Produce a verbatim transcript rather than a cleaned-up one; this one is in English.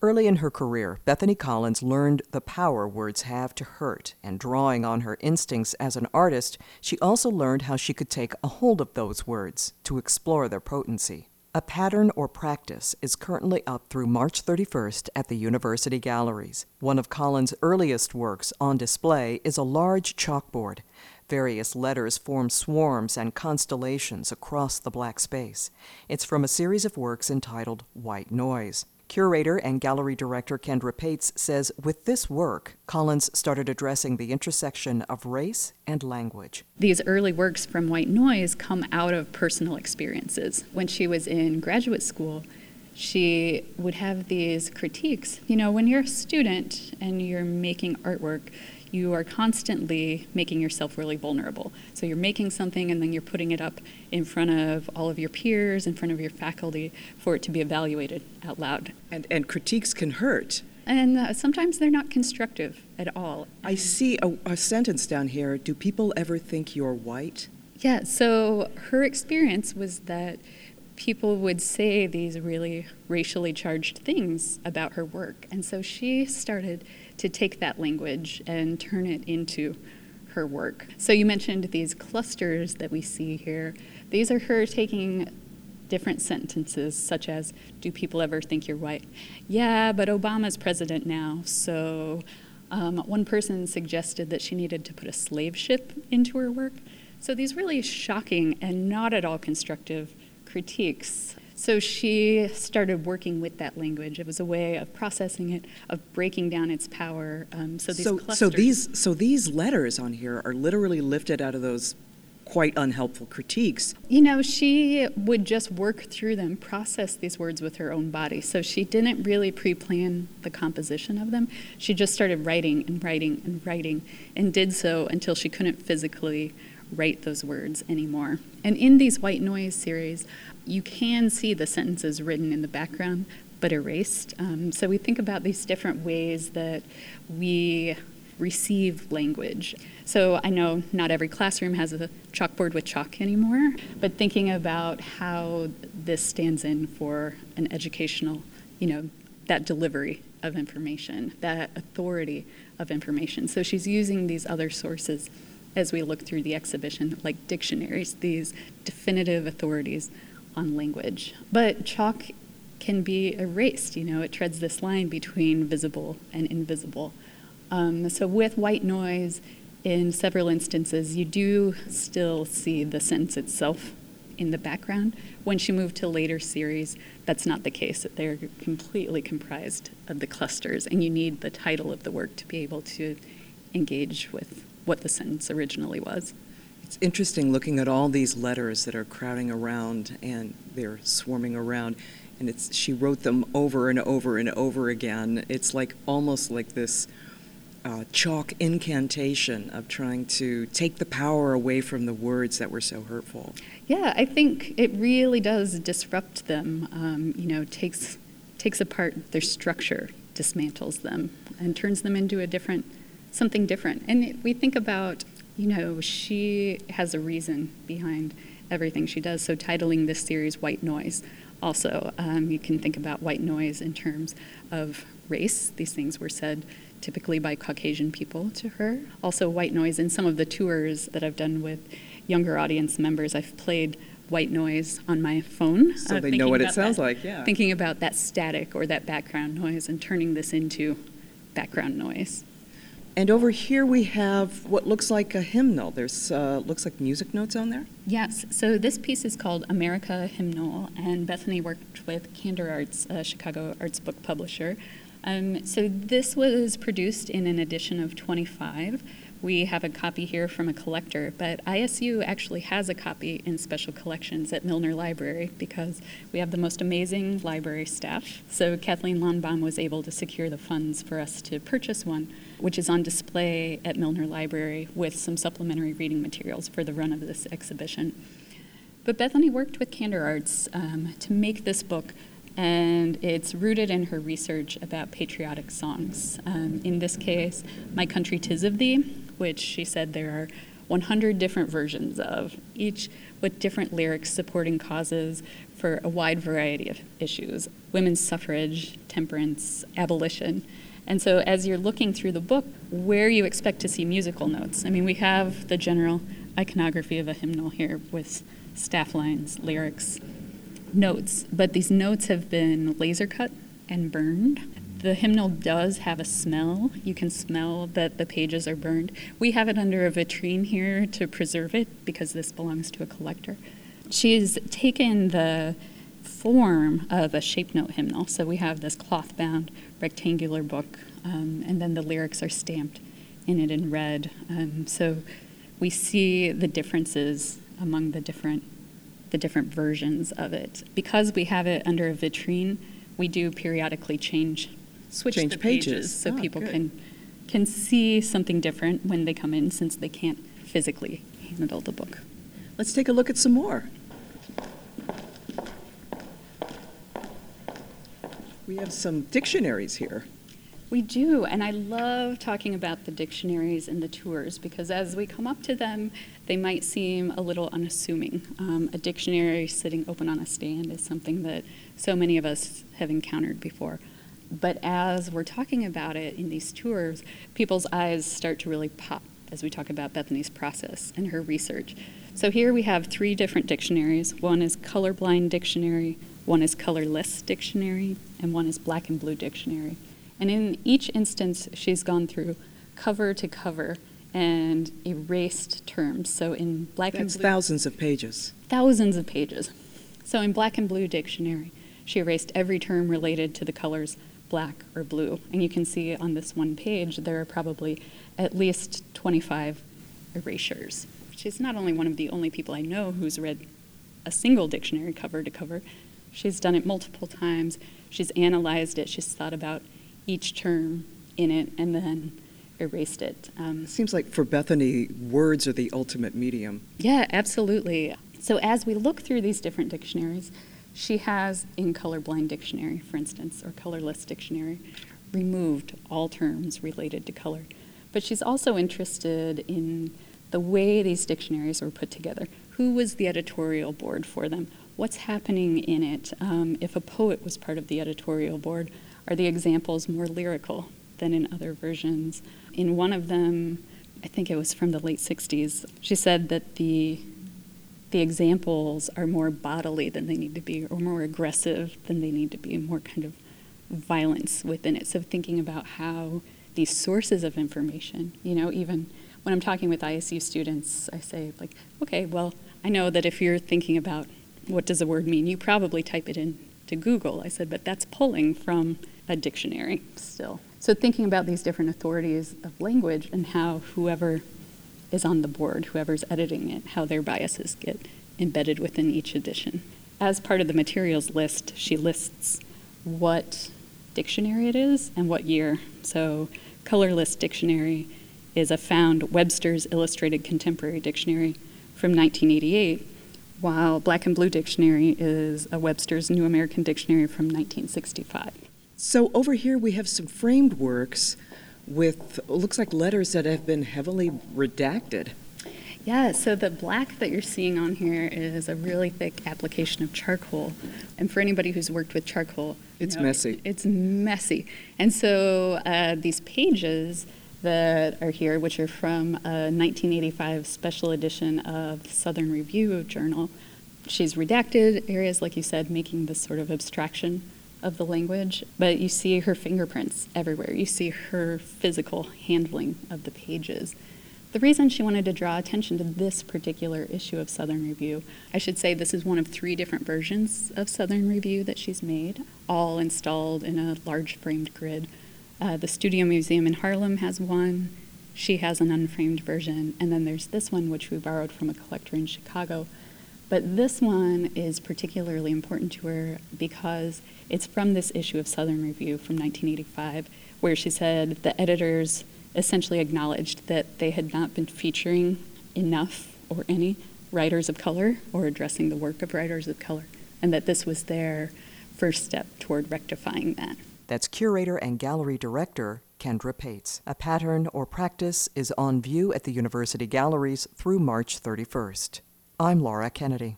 Early in her career, Bethany Collins learned the power words have to hurt, and drawing on her instincts as an artist, she also learned how she could take a hold of those words to explore their potency. A Pattern or Practice is currently up through March thirty-first at the University Galleries. One of Collins' earliest works on display is a large chalkboard. Various letters form swarms and constellations across the black space. It's from a series of works entitled White Noise. Curator and gallery director Kendra Pates says with this work, Collins started addressing the intersection of race and language. These early works from White Noise come out of personal experiences. When she was in graduate school, she would have these critiques. You know, when you're a student and you're making artwork, you are constantly making yourself really vulnerable. So you're making something and then you're putting it up in front of all of your peers, in front of your faculty, for it to be evaluated out loud. And, and critiques can hurt. And uh, sometimes they're not constructive at all. I see a, a sentence down here, do people ever think you're white? Yeah, so her experience was that people would say these really racially charged things about her work. And so she started to take that language and turn it into her work. So you mentioned these clusters that we see here. These are her taking different sentences, such as, do people ever think you're white? Yeah, but Obama's president now. So um, one person suggested that she needed to put a slave ship into her work. So these really shocking and not at all constructive critiques. So she started working with that language. It was a way of processing it, of breaking down its power. Um, so these so, clusters. So these, so these letters on here are literally lifted out of those quite unhelpful critiques. You know, she would just work through them, process these words with her own body. So she didn't really pre-plan the composition of them. She just started writing and writing and writing, and did so until she couldn't physically write those words anymore. And in these White Noise series, you can see the sentences written in the background, but erased. Um, so we think about these different ways that we receive language. So I know not every classroom has a chalkboard with chalk anymore, but thinking about how this stands in for an educational, you know, that delivery of information, that authority of information. So she's using these other sources as we look through the exhibition, like dictionaries, these definitive authorities on language. But chalk can be erased, you know, it treads this line between visible and invisible. Um, so with White Noise, in several instances, you do still see the sentence itself in the background. When she moved to later series, that's not the case. They're completely comprised of the clusters, and you need the title of the work to be able to engage with what the sentence originally was. It's interesting looking at all these letters that are crowding around and they're swarming around, and it's she wrote them over and over and over again. It's like almost like this uh, chalk incantation of trying to take the power away from the words that were so hurtful. Yeah, I think it really does disrupt them, um, you know, takes takes apart their structure, dismantles them, and turns them into a different something different. And it, we think about, you know, she has a reason behind everything she does. So titling this series White Noise. Also, um, you can think about white noise in terms of race. These things were said typically by Caucasian people to her. Also white noise in some of the tours that I've done with younger audience members. I've played White Noise on my phone. So uh, they know what it sounds that, like, yeah. Thinking about that static or that background noise and turning this into background noise. And over here we have what looks like a hymnal. There's uh, looks like music notes on there. Yes. So this piece is called America Hymnal, and Bethany worked with Candor Arts, a Chicago arts book publisher. Um, so this was produced in an edition of twenty-five. We have a copy here from a collector, but I S U actually has a copy in special collections at Milner Library because we have the most amazing library staff. So Kathleen Lonbaum was able to secure the funds for us to purchase one, which is on display at Milner Library with some supplementary reading materials for the run of this exhibition. But Bethany worked with Candor Arts um, to make this book, and it's rooted in her research about patriotic songs. Um, in this case, My Country 'Tis of Thee, which she said there are one hundred different versions of, each with different lyrics supporting causes for a wide variety of issues: women's suffrage, temperance, abolition. And so as you're looking through the book, where you expect to see musical notes. I mean, we have the general iconography of a hymnal here with staff lines, lyrics, notes, but these notes have been laser cut and burned. The hymnal does have a smell. You can smell that the pages are burned. We have it under a vitrine here to preserve it because this belongs to a collector. She's taken the form of a shape note hymnal. So we have this cloth-bound rectangular book, um, and then the lyrics are stamped in it in red. Um, so we see the differences among the different the different versions of it. Because we have it under a vitrine, we do periodically change, switch change the pages, pages so oh, people good. can can see something different when they come in, since they can't physically handle the book. Let's take a look at some more. We have some dictionaries here. We do, and I love talking about the dictionaries and the tours, because as we come up to them, they might seem a little unassuming. Um, a dictionary sitting open on a stand is something that so many of us have encountered before. But as we're talking about it in these tours, people's eyes start to really pop as we talk about Bethany's process and her research. So here we have three different dictionaries. One is Colorblind Dictionary, one is Colorless Dictionary, and one is Black and Blue Dictionary. And in each instance, she's gone through cover to cover and erased terms. So in Black and That's Blue... thousands of pages. Thousands of pages. So in Black and Blue Dictionary, she erased every term related to the colors black or blue. And you can see on this one page, there are probably at least twenty-five erasures. She's not only one of the only people I know who's read a single dictionary cover to cover, she's done it multiple times. She's analyzed it. She's thought about each term in it and then erased it. Um, Seems like for Bethany, words are the ultimate medium. yeah, absolutely. So as we look through these different dictionaries, she has, in Colorblind Dictionary, for instance, or Colorless Dictionary, removed all terms related to color. But she's also interested in the way these dictionaries were put together. Who was the editorial board for them? What's happening in it? Um, if a poet was part of the editorial board, are the examples more lyrical than in other versions? In one of them, I think it was from the late sixties, she said that the the examples are more bodily than they need to be, or more aggressive than they need to be, more kind of violence within it. So thinking about how these sources of information, you know, even when I'm talking with I S U students, I say, like, okay, well, I know that if you're thinking about what does a word mean, you probably type it in to Google. I said, but that's pulling from a dictionary still. So thinking about these different authorities of language and how whoever is on the board, whoever's editing it, how their biases get embedded within each edition. As part of the materials list, she lists what dictionary it is and what year. So Colorless Dictionary is a found Webster's Illustrated Contemporary Dictionary from nineteen eighty-eight, while Black and Blue Dictionary is a Webster's New American Dictionary from nineteen sixty-five. So over here we have some framed works with, looks like letters that have been heavily redacted. Yeah, so the black that you're seeing on here is a really thick application of charcoal. And for anybody who's worked with charcoal, you It's know, messy. It's messy. And so uh, these pages that are here, which are from a nineteen eighty-five special edition of Southern Review Journal, she's redacted areas, like you said, making this sort of abstraction of the language, but you see her fingerprints everywhere. You see her physical handling of the pages. The reason she wanted to draw attention to this particular issue of Southern Review, I should say this is one of three different versions of Southern Review that she's made, all installed in a large framed grid. Uh, the Studio Museum in Harlem has one. She has an unframed version, and then there's this one, which we borrowed from a collector in Chicago. But this one is particularly important to her because it's from this issue of Southern Review from nineteen eighty-five, where she said the editors essentially acknowledged that they had not been featuring enough or any writers of color or addressing the work of writers of color, and that this was their first step toward rectifying that. That's curator and gallery director Kendra Pates. A pattern or practice is on view at the University Galleries through March thirty-first. I'm Laura Kennedy.